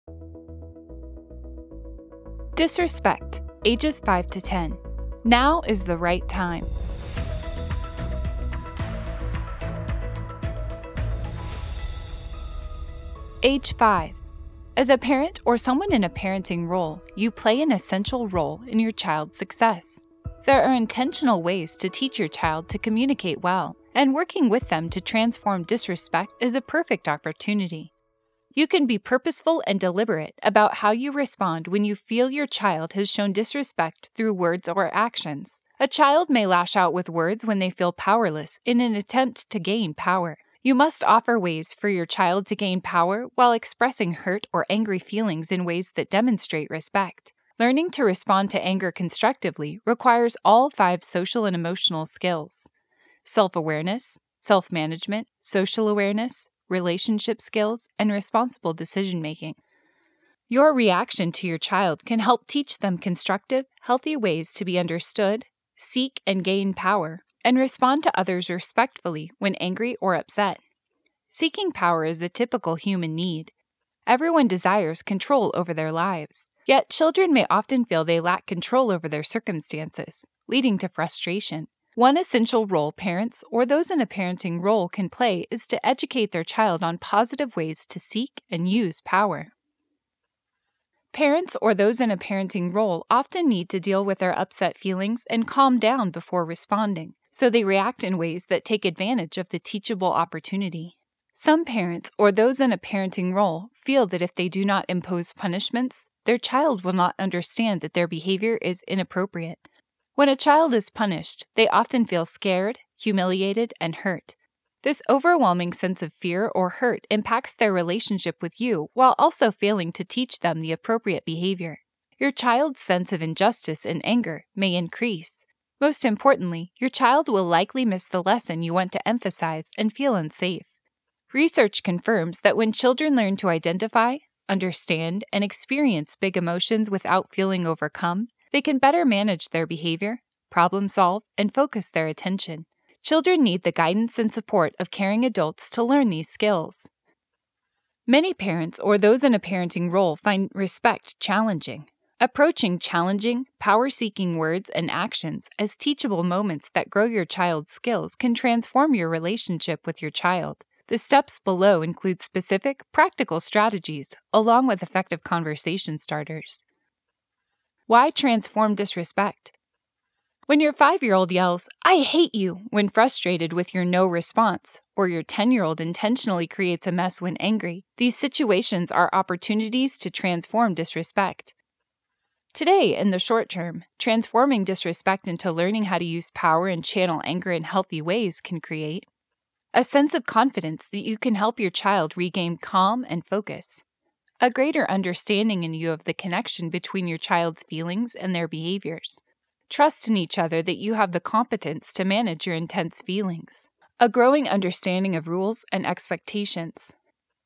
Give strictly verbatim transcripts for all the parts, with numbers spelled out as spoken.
Disrespect, ages five to ten. Now is the right time. Age five. As a parent or someone in a parenting role, you play an essential role in your child's success. There are intentional ways to teach your child to communicate well, and working with them to transform disrespect is a perfect opportunity. You can be purposeful and deliberate about how you respond when you feel your child has shown disrespect through words or actions. A child may lash out with words when they feel powerless in an attempt to gain power. You must offer ways for your child to gain power while expressing hurt or angry feelings in ways that demonstrate respect. Learning to respond to anger constructively requires all five social and emotional skills: self-awareness, self-management, social awareness, relationship skills, and responsible decision-making. Your reaction to your child can help teach them constructive, healthy ways to be understood, seek and gain power, and respond to others respectfully when angry or upset. Seeking power is a typical human need. Everyone desires control over their lives, yet children may often feel they lack control over their circumstances, leading to frustration. One essential role parents or those in a parenting role can play is to educate their child on positive ways to seek and use power. Parents or those in a parenting role often need to deal with their upset feelings and calm down before responding, so they react in ways that take advantage of the teachable opportunity. Some parents or those in a parenting role feel that if they do not impose punishments, their child will not understand that their behavior is inappropriate. When a child is punished, they often feel scared, humiliated, and hurt. This overwhelming sense of fear or hurt impacts their relationship with you while also failing to teach them the appropriate behavior. Your child's sense of injustice and anger may increase. Most importantly, your child will likely miss the lesson you want to emphasize and feel unsafe. Research confirms that when children learn to identify, understand, and experience big emotions without feeling overcome, they can better manage their behavior, problem solve, and focus their attention. Children need the guidance and support of caring adults to learn these skills. Many parents or those in a parenting role find respect challenging. Approaching challenging, power-seeking words and actions as teachable moments that grow your child's skills can transform your relationship with your child. The steps below include specific, practical strategies, along with effective conversation starters. Why transform disrespect? When your five-year-old yells, "I hate you," when frustrated with your no response, or your ten-year-old intentionally creates a mess when angry, these situations are opportunities to transform disrespect. Today, in the short term, transforming disrespect into learning how to use power and channel anger in healthy ways can create a sense of confidence that you can help your child regain calm and focus, a greater understanding in you of the connection between your child's feelings and their behaviors, trust in each other that you have the competence to manage your intense feelings, a growing understanding of rules and expectations.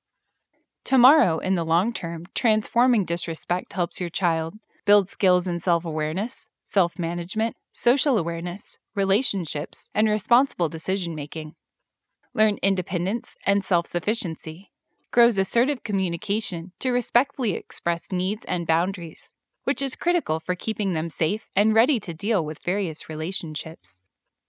Tomorrow, in the long term, transforming disrespect helps your child build skills in self-awareness, self-management, social awareness, relationships, and responsible decision-making. Learn independence and self-sufficiency. Grows assertive communication to respectfully express needs and boundaries, which is critical for keeping them safe and ready to deal with various relationships.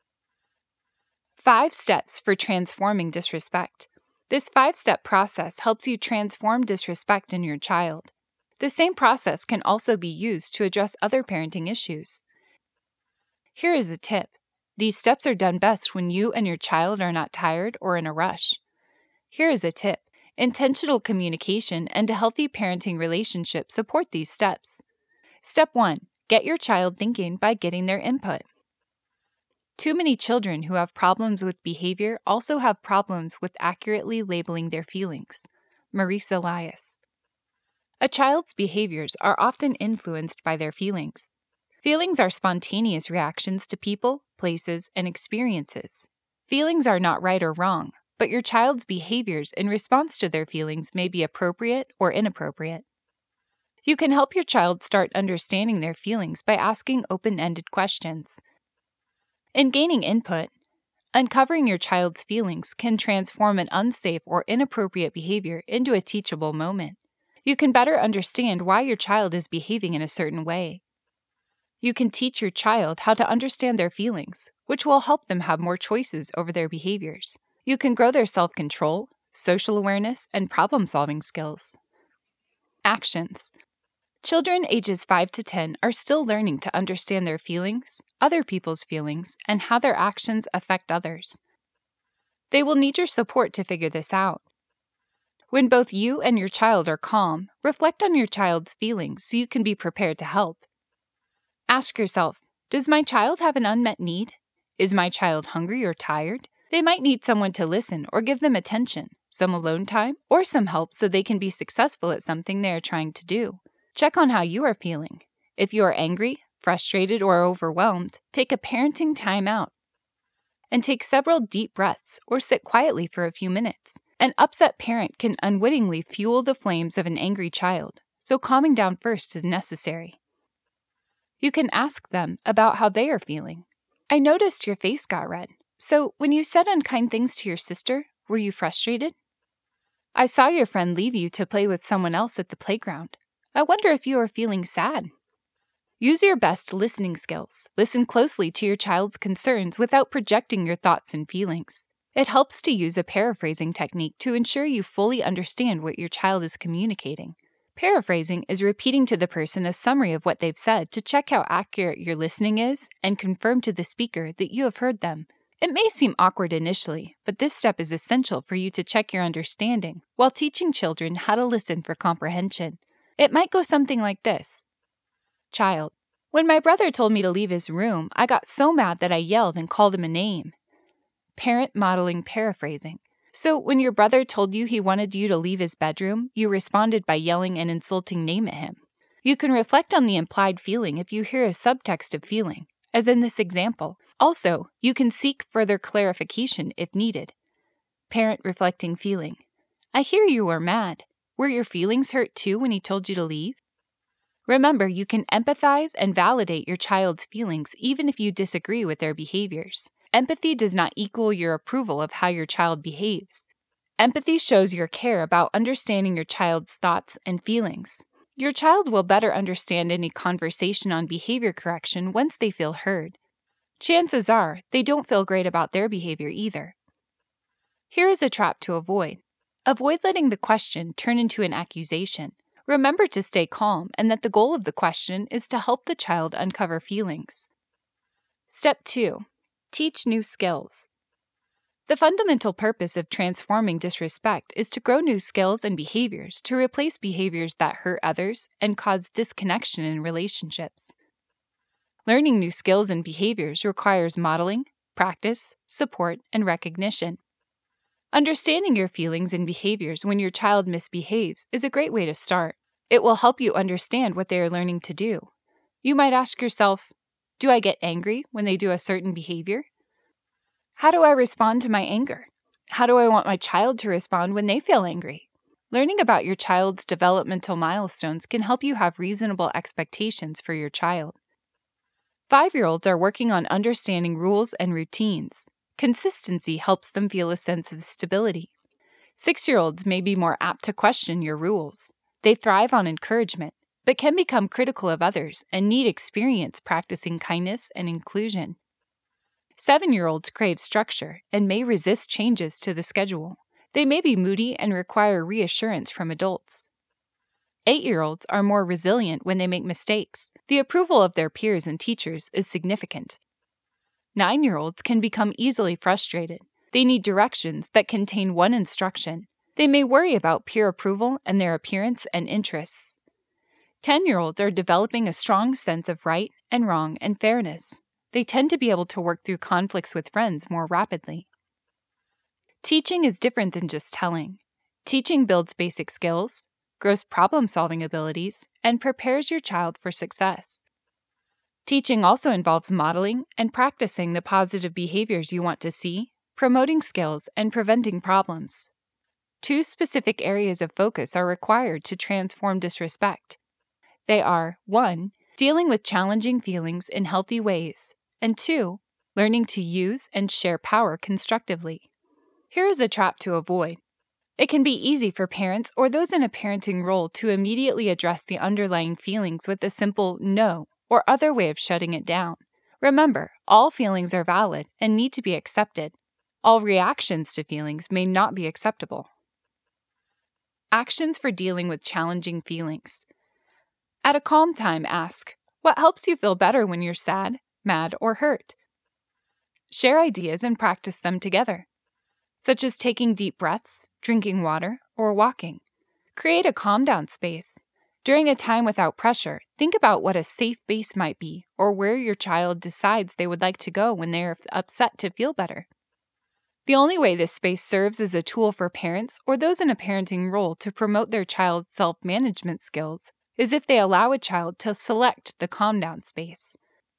Five steps for transforming disrespect. This five-step process helps you transform disrespect in your child. The same process can also be used to address other parenting issues. Here is a tip. These steps are done best when you and your child are not tired or in a rush. Here is a tip. Intentional communication and a healthy parenting relationship support these steps. Step one. Get your child thinking by getting their input. Too many children who have problems with behavior also have problems with accurately labeling their feelings. Maurice Elias. A child's behaviors are often influenced by their feelings. Feelings are spontaneous reactions to people, places, and experiences. Feelings are not right or wrong, but your child's behaviors in response to their feelings may be appropriate or inappropriate. You can help your child start understanding their feelings by asking open-ended questions. In gaining input, uncovering your child's feelings can transform an unsafe or inappropriate behavior into a teachable moment. You can better understand why your child is behaving in a certain way. You can teach your child how to understand their feelings, which will help them have more choices over their behaviors. You can grow their self-control, social awareness, and problem-solving skills. Actions. Children ages five to ten are still learning to understand their feelings, other people's feelings, and how their actions affect others. They will need your support to figure this out. When both you and your child are calm, reflect on your child's feelings so you can be prepared to help. Ask yourself, does my child have an unmet need? Is my child hungry or tired? They might need someone to listen or give them attention, some alone time, or some help so they can be successful at something they are trying to do. Check on how you are feeling. If you are angry, frustrated, or overwhelmed, take a parenting time out. And take several deep breaths or sit quietly for a few minutes. An upset parent can unwittingly fuel the flames of an angry child, so calming down first is necessary. You can ask them about how they are feeling. I noticed your face got red. So, when you said unkind things to your sister, were you frustrated? I saw your friend leave you to play with someone else at the playground. I wonder if you are feeling sad. Use your best listening skills. Listen closely to your child's concerns without projecting your thoughts and feelings. It helps to use a paraphrasing technique to ensure you fully understand what your child is communicating. Paraphrasing is repeating to the person a summary of what they've said to check how accurate your listening is and confirm to the speaker that you have heard them. It may seem awkward initially, but this step is essential for you to check your understanding while teaching children how to listen for comprehension. It might go something like this. Child, when my brother told me to leave his room, I got so mad that I yelled and called him a name. Parent modeling paraphrasing. So when your brother told you he wanted you to leave his bedroom, you responded by yelling an insulting name at him. You can reflect on the implied feeling if you hear a subtext of feeling, as in this example. Also, you can seek further clarification if needed. Parent reflecting feeling. I hear you were mad. Were your feelings hurt too when he told you to leave? Remember, you can empathize and validate your child's feelings even if you disagree with their behaviors. Empathy does not equal your approval of how your child behaves. Empathy shows your care about understanding your child's thoughts and feelings. Your child will better understand any conversation on behavior correction once they feel heard. Chances are, they don't feel great about their behavior either. Here is a trap to avoid. Avoid letting the question turn into an accusation. Remember to stay calm and that the goal of the question is to help the child uncover feelings. Step two. Teach new skills. The fundamental purpose of transforming disrespect is to grow new skills and behaviors to replace behaviors that hurt others and cause disconnection in relationships. Learning new skills and behaviors requires modeling, practice, support, and recognition. Understanding your feelings and behaviors when your child misbehaves is a great way to start. It will help you understand what they are learning to do. You might ask yourself, do I get angry when they do a certain behavior? How do I respond to my anger? How do I want my child to respond when they feel angry? Learning about your child's developmental milestones can help you have reasonable expectations for your child. Five-year-olds are working on understanding rules and routines. Consistency helps them feel a sense of stability. Six-year-olds may be more apt to question your rules. They thrive on encouragement, but can become critical of others and need experience practicing kindness and inclusion. Seven-year-olds crave structure and may resist changes to the schedule. They may be moody and require reassurance from adults. Eight-year-olds are more resilient when they make mistakes. The approval of their peers and teachers is significant. Nine-year-olds can become easily frustrated. They need directions that contain one instruction. They may worry about peer approval and their appearance and interests. Ten-year-olds are developing a strong sense of right and wrong and fairness. They tend to be able to work through conflicts with friends more rapidly. Teaching is different than just telling. Teaching builds basic skills, grows problem-solving abilities, and prepares your child for success. Teaching also involves modeling and practicing the positive behaviors you want to see, promoting skills, and preventing problems. Two specific areas of focus are required to transform disrespect. They are, one, dealing with challenging feelings in healthy ways, and two, learning to use and share power constructively. Here is a trap to avoid. It can be easy for parents or those in a parenting role to immediately address the underlying feelings with a simple no or other way of shutting it down. Remember, all feelings are valid and need to be accepted. All reactions to feelings may not be acceptable. Actions for dealing with challenging feelings. At a calm time, ask, what helps you feel better when you're sad, mad, or hurt? Share ideas and practice them together, such as taking deep breaths, drinking water, or walking. Create a calm-down space. During a time without pressure, think about what a safe base might be or where your child decides they would like to go when they are upset to feel better. The only way this space serves as a tool for parents or those in a parenting role to promote their child's self-management skills is if they allow a child to select the calm-down space.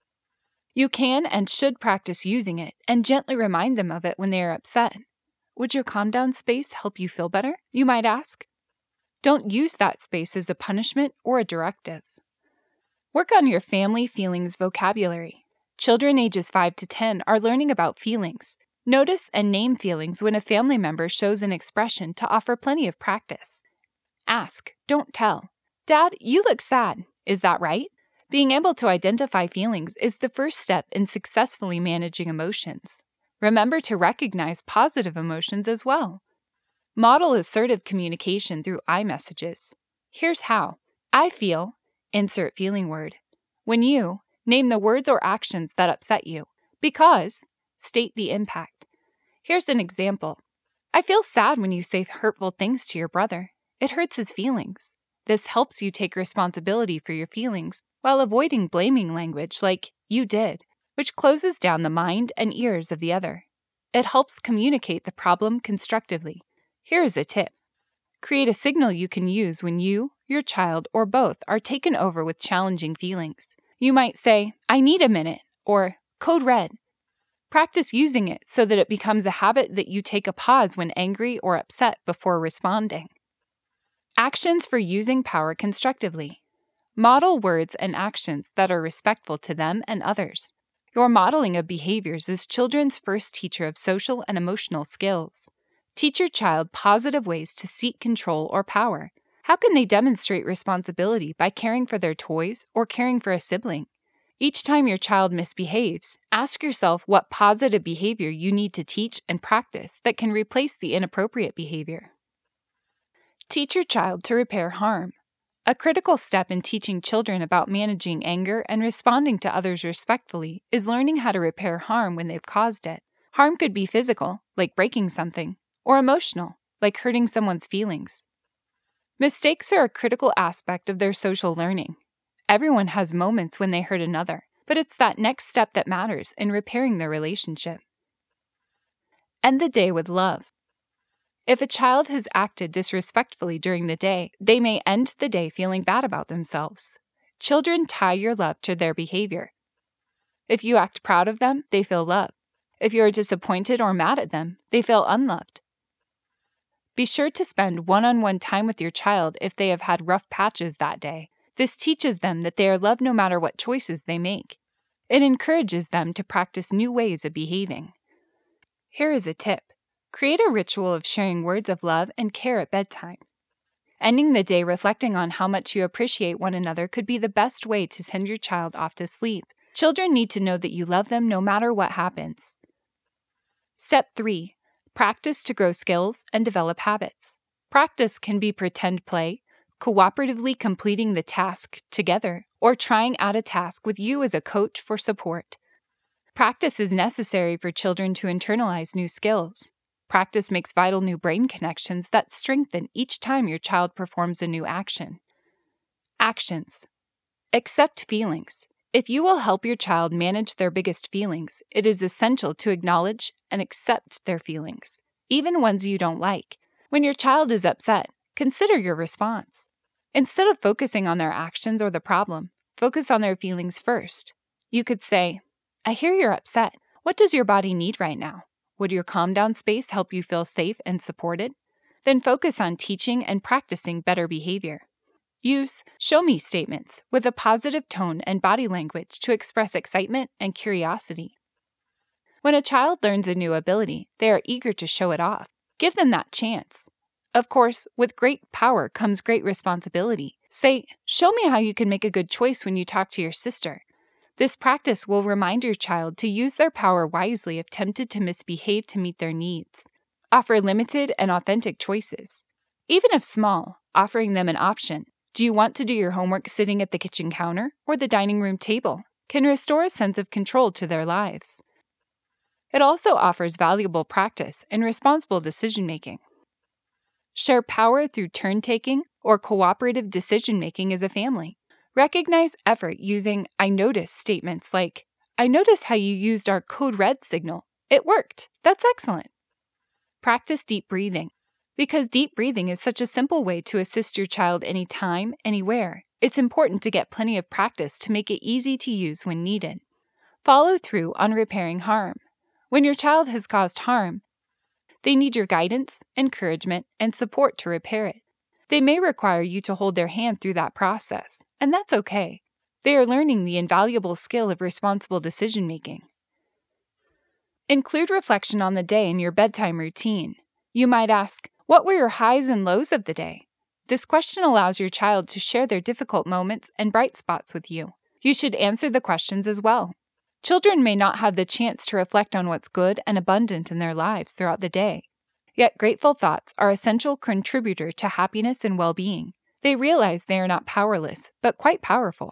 You can and should practice using it and gently remind them of it when they are upset. Would your calm-down space help you feel better? You might ask. Don't use that space as a punishment or a directive. Work on your family feelings vocabulary. Children ages five to ten are learning about feelings. Notice and name feelings when a family member shows an expression to offer plenty of practice. Ask, don't tell. Dad, you look sad. Is that right? Being able to identify feelings is the first step in successfully managing emotions. Remember to recognize positive emotions as well. Model assertive communication through I messages. Here's how. I feel, insert feeling word. When you, name the words or actions that upset you. Because, state the impact. Here's an example. I feel sad when you say hurtful things to your brother. It hurts his feelings. This helps you take responsibility for your feelings while avoiding blaming language like, you did, which closes down the mind and ears of the other. It helps communicate the problem constructively. Here is a tip. Create a signal you can use when you, your child, or both are taken over with challenging feelings. You might say, I need a minute, or code red. Practice using it so that it becomes a habit that you take a pause when angry or upset before responding. Actions for using power constructively. Model words and actions that are respectful to them and others. Your modeling of behaviors is children's first teacher of social and emotional skills. Teach your child positive ways to seek control or power. How can they demonstrate responsibility by caring for their toys or caring for a sibling? Each time your child misbehaves, ask yourself what positive behavior you need to teach and practice that can replace the inappropriate behavior. Teach your child to repair harm. A critical step in teaching children about managing anger and responding to others respectfully is learning how to repair harm when they've caused it. Harm could be physical, like breaking something, or emotional, like hurting someone's feelings. Mistakes are a critical aspect of their social learning. Everyone has moments when they hurt another, but it's that next step that matters in repairing their relationship. End the day with love. If a child has acted disrespectfully during the day, they may end the day feeling bad about themselves. Children tie your love to their behavior. If you act proud of them, they feel loved. If you are disappointed or mad at them, they feel unloved. Be sure to spend one-on-one time with your child if they have had rough patches that day. This teaches them that they are loved no matter what choices they make. It encourages them to practice new ways of behaving. Here is a tip. Create a ritual of sharing words of love and care at bedtime. Ending the day reflecting on how much you appreciate one another could be the best way to send your child off to sleep. Children need to know that you love them no matter what happens. Step three. Practice to grow skills and develop habits. Practice can be pretend play, cooperatively completing the task together, or trying out a task with you as a coach for support. Practice is necessary for children to internalize new skills. Practice makes vital new brain connections that strengthen each time your child performs a new action. Actions. Accept feelings. If you will help your child manage their biggest feelings, it is essential to acknowledge and accept their feelings, even ones you don't like. When your child is upset, consider your response. Instead of focusing on their actions or the problem, focus on their feelings first. You could say, I hear you're upset. What does your body need right now? Would your calm down space help you feel safe and supported? Then focus on teaching and practicing better behavior. Use show me statements with a positive tone and body language to express excitement and curiosity. When a child learns a new ability, they are eager to show it off. Give them that chance. Of course, with great power comes great responsibility. Say, "Show me how you can make a good choice when you talk to your sister." This practice will remind your child to use their power wisely if tempted to misbehave to meet their needs. Offer limited and authentic choices. Even if small, offering them an option. Do you want to do your homework sitting at the kitchen counter or the dining room table? Can restore a sense of control to their lives. It also offers valuable practice in responsible decision-making. Share power through turn-taking or cooperative decision-making as a family. Recognize effort using "I notice" statements like, "I notice how you used our code red signal. It worked. That's excellent." Practice deep breathing. Because deep breathing is such a simple way to assist your child anytime, anywhere, it's important to get plenty of practice to make it easy to use when needed. Follow through on repairing harm. When your child has caused harm, they need your guidance, encouragement, and support to repair it. They may require you to hold their hand through that process, and that's okay. They are learning the invaluable skill of responsible decision-making. Include reflection on the day in your bedtime routine. You might ask, "What were your highs and lows of the day?" This question allows your child to share their difficult moments and bright spots with you. You should answer the questions as well. Children may not have the chance to reflect on what's good and abundant in their lives throughout the day. Yet grateful thoughts are an essential contributor to happiness and well-being. They realize they are not powerless, but quite powerful.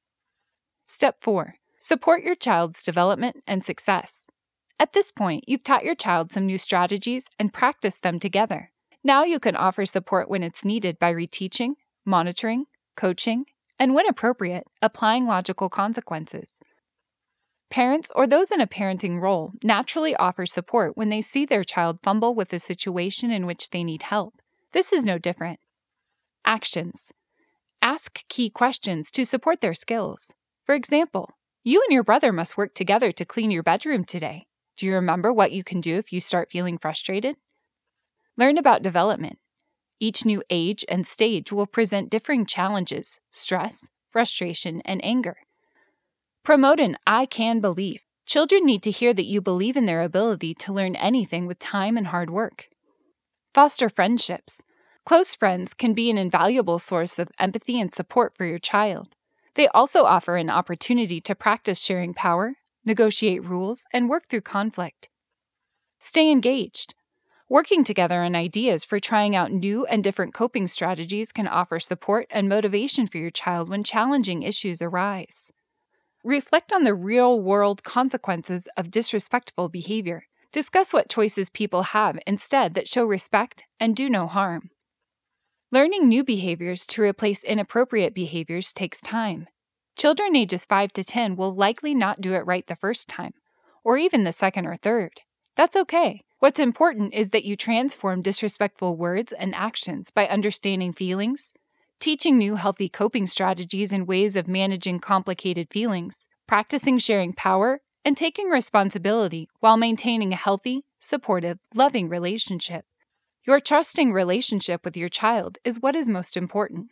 Step four. Support your child's development and success. At this point, you've taught your child some new strategies and practiced them together. Now you can offer support when it's needed by reteaching, monitoring, coaching, and when appropriate, applying logical consequences. Parents or those in a parenting role naturally offer support when they see their child fumble with a situation in which they need help. This is no different. Actions. Ask key questions to support their skills. For example, you and your brother must work together to clean your bedroom today. Do you remember what you can do if you start feeling frustrated? Learn about development. Each new age and stage will present differing challenges, stress, frustration, and anger. Promote an "I can" belief. Children need to hear that you believe in their ability to learn anything with time and hard work. Foster friendships. Close friends can be an invaluable source of empathy and support for your child. They also offer an opportunity to practice sharing power, negotiate rules, and work through conflict. Stay engaged. Working together on ideas for trying out new and different coping strategies can offer support and motivation for your child when challenging issues arise. Reflect on the real-world consequences of disrespectful behavior. Discuss what choices people have instead that show respect and do no harm. Learning new behaviors to replace inappropriate behaviors takes time. Children ages five to ten will likely not do it right the first time, or even the second or third. That's okay. What's important is that you transform disrespectful words and actions by understanding feelings, teaching new healthy coping strategies and ways of managing complicated feelings, practicing sharing power, and taking responsibility while maintaining a healthy, supportive, loving relationship. Your trusting relationship with your child is what is most important.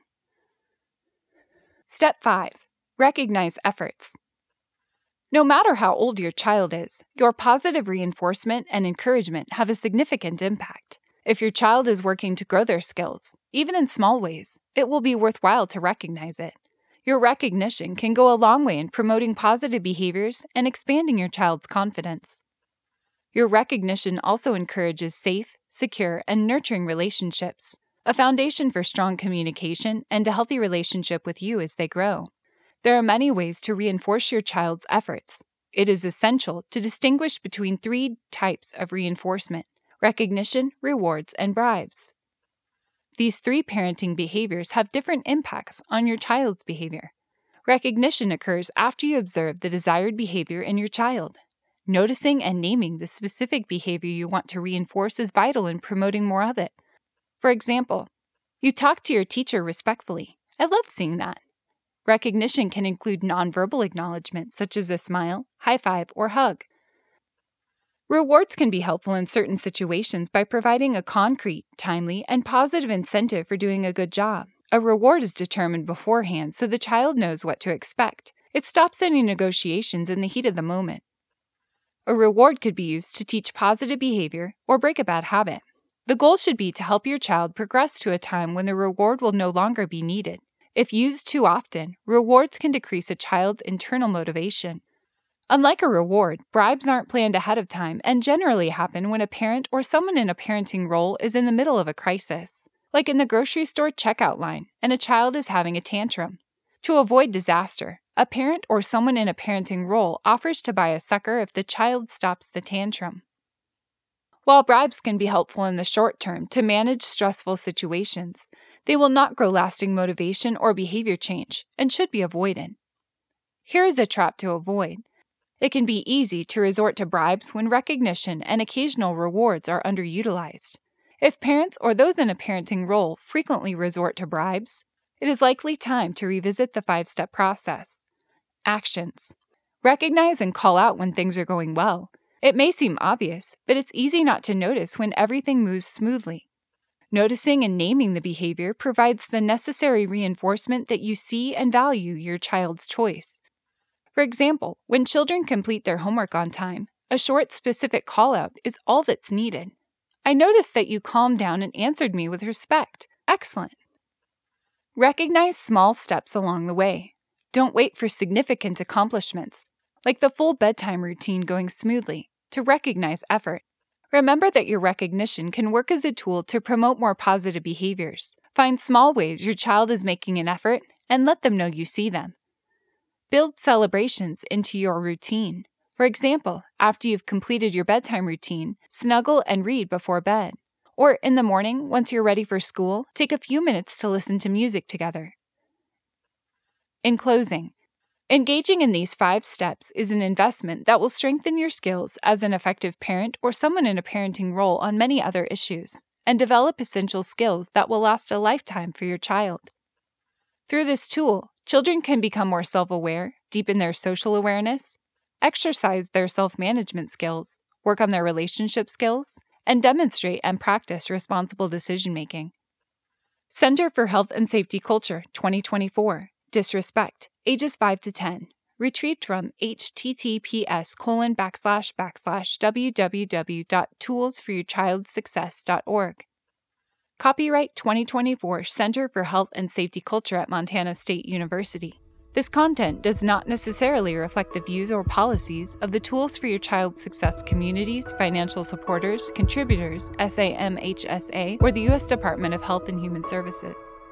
Step five. Recognize efforts. No matter how old your child is, your positive reinforcement and encouragement have a significant impact. If your child is working to grow their skills, even in small ways, it will be worthwhile to recognize it. Your recognition can go a long way in promoting positive behaviors and expanding your child's confidence. Your recognition also encourages safe, secure, and nurturing relationships, a foundation for strong communication and a healthy relationship with you as they grow. There are many ways to reinforce your child's efforts. It is essential to distinguish between three types of reinforcement: recognition, rewards, and bribes. These three parenting behaviors have different impacts on your child's behavior. Recognition occurs after you observe the desired behavior in your child. Noticing and naming the specific behavior you want to reinforce is vital in promoting more of it. For example, you talk to your teacher respectfully. I love seeing that. Recognition can include nonverbal acknowledgement, such as a smile, high five, or hug. Rewards can be helpful in certain situations by providing a concrete, timely, and positive incentive for doing a good job. A reward is determined beforehand so the child knows what to expect. It stops any negotiations in the heat of the moment. A reward could be used to teach positive behavior or break a bad habit. The goal should be to help your child progress to a time when the reward will no longer be needed. If used too often, rewards can decrease a child's internal motivation. Unlike a reward, bribes aren't planned ahead of time and generally happen when a parent or someone in a parenting role is in the middle of a crisis, like in the grocery store checkout line, and a child is having a tantrum. To avoid disaster, a parent or someone in a parenting role offers to buy a sucker if the child stops the tantrum. While bribes can be helpful in the short term to manage stressful situations, they will not grow lasting motivation or behavior change and should be avoided. Here is a trap to avoid. It can be easy to resort to bribes when recognition and occasional rewards are underutilized. If parents or those in a parenting role frequently resort to bribes, it is likely time to revisit the five-step process. Actions. Recognize and call out when things are going well. It may seem obvious, but it's easy not to notice when everything moves smoothly. Noticing and naming the behavior provides the necessary reinforcement that you see and value your child's choice. For example, when children complete their homework on time, a short, specific call-out is all that's needed. I noticed that you calmed down and answered me with respect. Excellent. Recognize small steps along the way. Don't wait for significant accomplishments, like the full bedtime routine going smoothly, to recognize effort. Remember that your recognition can work as a tool to promote more positive behaviors. Find small ways your child is making an effort and let them know you see them. Build celebrations into your routine. For example, after you've completed your bedtime routine, snuggle and read before bed. Or in the morning, once you're ready for school, take a few minutes to listen to music together. In closing, engaging in these five steps is an investment that will strengthen your skills as an effective parent or someone in a parenting role on many other issues, and develop essential skills that will last a lifetime for your child. Through this tool, children can become more self-aware, deepen their social awareness, exercise their self-management skills, work on their relationship skills, and demonstrate and practice responsible decision-making. Center for Health and Safety Culture twenty twenty-four, Disrespect, ages five to ten, retrieved from https colon backslash backslash www dot tools for your child's success dot org. Copyright twenty twenty-four Center for Health and Safety Culture at Montana State University. This content does not necessarily reflect the views or policies of the Tools for Your Child's Success communities, financial supporters, contributors, S A M H S A, or the U S Department of Health and Human Services.